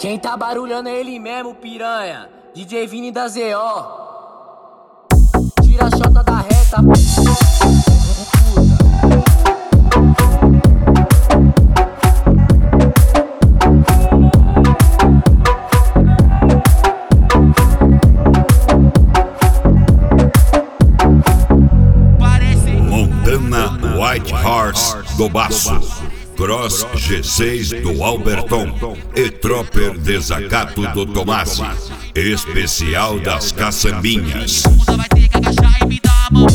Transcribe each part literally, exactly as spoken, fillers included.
Quem tá barulhando é ele mesmo, piranha. D J Vini da Z O. Tira a chota da reta, Montana White Horse do Baço, Cross G seis do Alberton e Tropper Desacato do Tomasi, especial das caçambinhas. Vai ter que agachar e me dar uma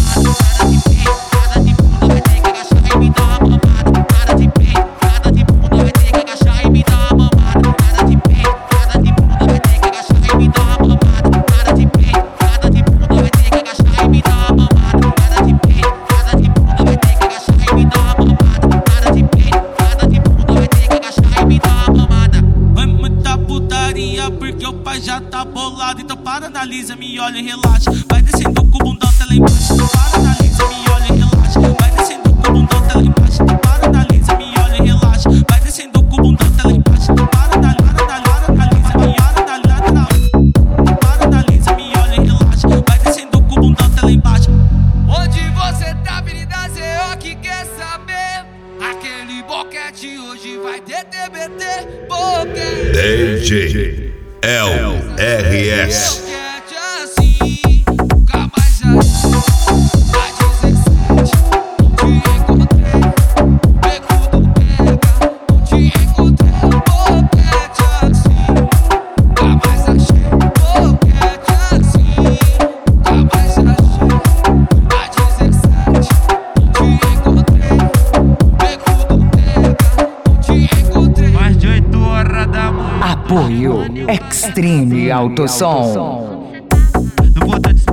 mamada. Cara de peito, cara de bunda vai ter que agachar e me dar uma mamada. Cara de peito, cara de bunda vai ter que agachar e me dar uma mamada. Cara de peito, cara de bunda vai ter que agachar e me dar uma mamada. Cara de peito, cara de bunda vai ter que agachar e me dar uma mamada. Cara de peito, cara de bunda vai ter que agachar e me dar uma mamada. Vai muita putaria porque o pai já tá bolado. Então para, analisa, me olha e relaxa. Vai descendo com o bundão até lá embaixo. Então para, analisa, me olha e relaxa. Vai descendo com o bundão até lá embaixo. Então para, analisa, me olha e relaxa. Vai descendo com o bundão até lá embaixo. Então para, analisa, analisa, me olha, analisa. Para, analisa, me olha e relaxa. Vai descendo com o bundão até lá embaixo. Onde você tá, Avenida Z O, que quer saber? Aquele boquete hoje vai ter T B T. Boquete D J L R S. boquete assim, nunca mais assim. A dezessete, te encontrei. Beco do pega, te encontrei. Boquete assim, nunca mais achei. Boquete assim, nunca mais achei. A dezessete, te encontrei. Beco do pega, te encontrei. Mais de oito horas da manhã. Apoio Extreme Autosom. Não vou dar